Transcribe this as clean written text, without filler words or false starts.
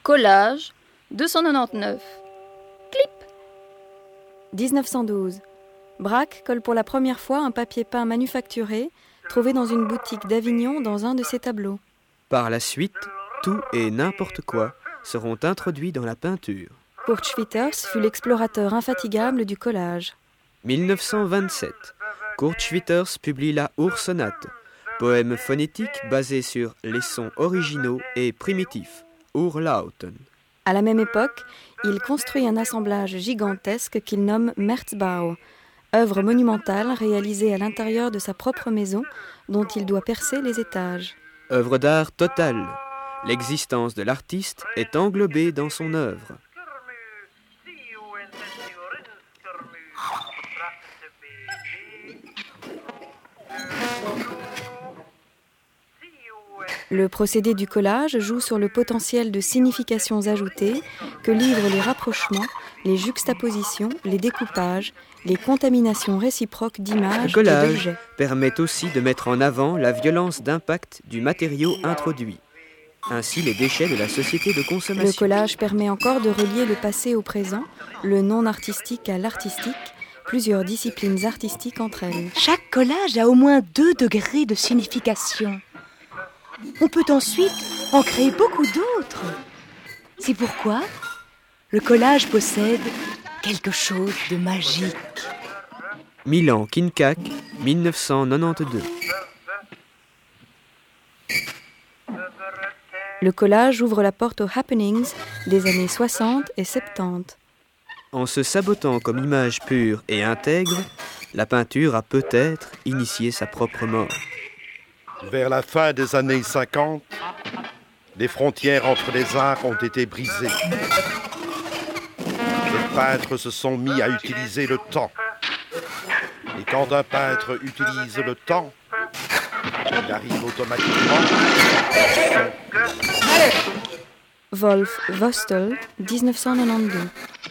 Collage 299. Clip. 1912. Braque colle pour la première fois un papier peint manufacturé trouvé dans une boutique d'Avignon dans un de ses tableaux. Par la suite, tout et n'importe quoi seront introduits dans la peinture. Kurt Schwitters fut l'explorateur infatigable du collage. 1927. Kurt Schwitters publie la Ursonate, poème phonétique basé sur les sons originaux et primitifs, Urlauten. À la même époque, il construit un assemblage gigantesque qu'il nomme Märzbau, œuvre monumentale réalisée à l'intérieur de sa propre maison dont il doit percer les étages. Œuvre d'art totale. L'existence de l'artiste est englobée dans son œuvre. Le procédé du collage joue sur le potentiel de significations ajoutées que livrent les rapprochements, les juxtapositions, les découpages, les contaminations réciproques d'images et d'objets. Le collage permet aussi de mettre en avant la violence d'impact du matériau introduit, ainsi les déchets de la société de consommation. Le collage permet encore de relier le passé au présent, le non-artistique à l'artistique, plusieurs disciplines artistiques entre elles. Chaque collage a au moins 2 degrés de signification. On peut ensuite en créer beaucoup d'autres. C'est pourquoi le collage possède quelque chose de magique. Milan Kincac, 1992. Le collage ouvre la porte aux happenings des années 60 et 70. En se sabotant comme image pure et intègre, la peinture a peut-être initié sa propre mort. Vers la fin des années 50, les frontières entre les arts ont été brisées. Les peintres se sont mis à utiliser le temps. Et quand un peintre utilise le temps, il arrive automatiquement... Wolf Vostel, 1992.